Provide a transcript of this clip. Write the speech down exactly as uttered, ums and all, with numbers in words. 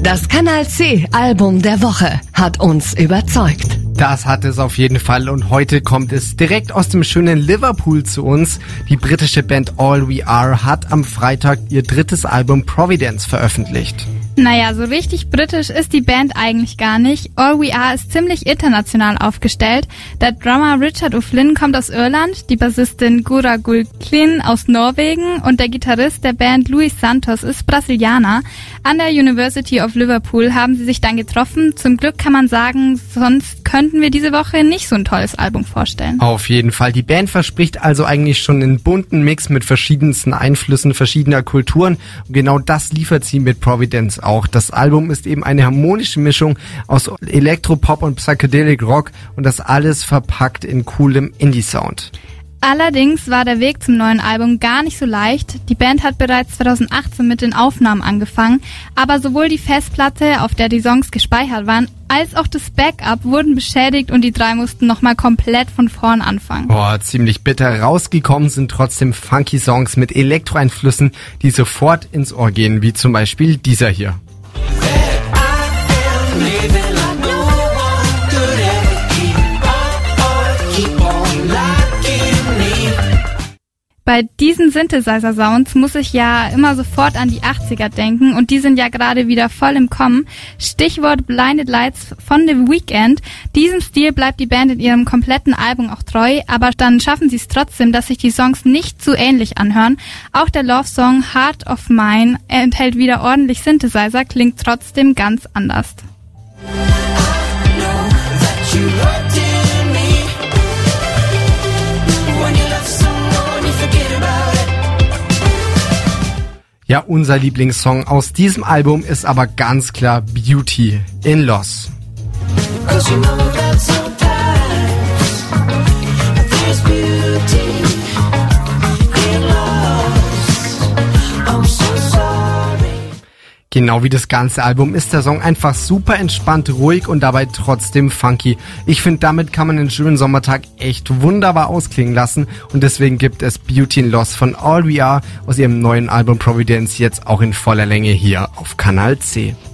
Das Kanal C Album der Woche hat uns überzeugt. Das hat es auf jeden Fall und heute kommt es direkt aus dem schönen Liverpool zu uns. Die britische Band All We Are hat am Freitag ihr drittes Album Providence veröffentlicht. Naja, so richtig britisch ist die Band eigentlich gar nicht. All We Are ist ziemlich international aufgestellt. Der Drummer Richard O'Flynn kommt aus Irland, die Bassistin Gura Gulklin aus Norwegen und der Gitarrist der Band Luis Santos ist Brasilianer. An der University of Liverpool haben sie sich dann getroffen. Zum Glück kann man sagen, sonst könnten wir diese Woche nicht so ein tolles Album vorstellen. Auf jeden Fall. Die Band verspricht also eigentlich schon einen bunten Mix mit verschiedensten Einflüssen verschiedener Kulturen. Und genau das liefert sie mit Providence auch. Das Album ist eben eine harmonische Mischung aus Elektropop und Psychedelic Rock und das alles verpackt in coolem Indie-Sound. Allerdings war der Weg zum neuen Album gar nicht so leicht. Die Band hat bereits zweitausendachtzehn mit den Aufnahmen angefangen, aber sowohl die Festplatte, auf der die Songs gespeichert waren, als auch das Backup wurden beschädigt und die drei mussten nochmal komplett von vorn anfangen. Boah, ziemlich bitter. Rausgekommen sind trotzdem funky Songs mit Elektroeinflüssen, die sofort ins Ohr gehen, wie zum Beispiel dieser hier. Bei diesen Synthesizer-Sounds muss ich ja immer sofort an die achtziger denken und die sind ja gerade wieder voll im Kommen. Stichwort Blinded Lights von The Weeknd. Diesem Stil bleibt die Band in ihrem kompletten Album auch treu, aber dann schaffen sie es trotzdem, dass sich die Songs nicht zu ähnlich anhören. Auch der Love-Song Heart of Mine enthält wieder ordentlich Synthesizer, klingt trotzdem ganz anders. Ja, unser Lieblingssong aus diesem Album ist aber ganz klar Beauty in Loss. Genau wie das ganze Album ist der Song einfach super entspannt, ruhig und dabei trotzdem funky. Ich finde, damit kann man den schönen Sommertag echt wunderbar ausklingen lassen und deswegen gibt es Beauty in Loss von All We Are aus ihrem neuen Album Providence jetzt auch in voller Länge hier auf Kanal C.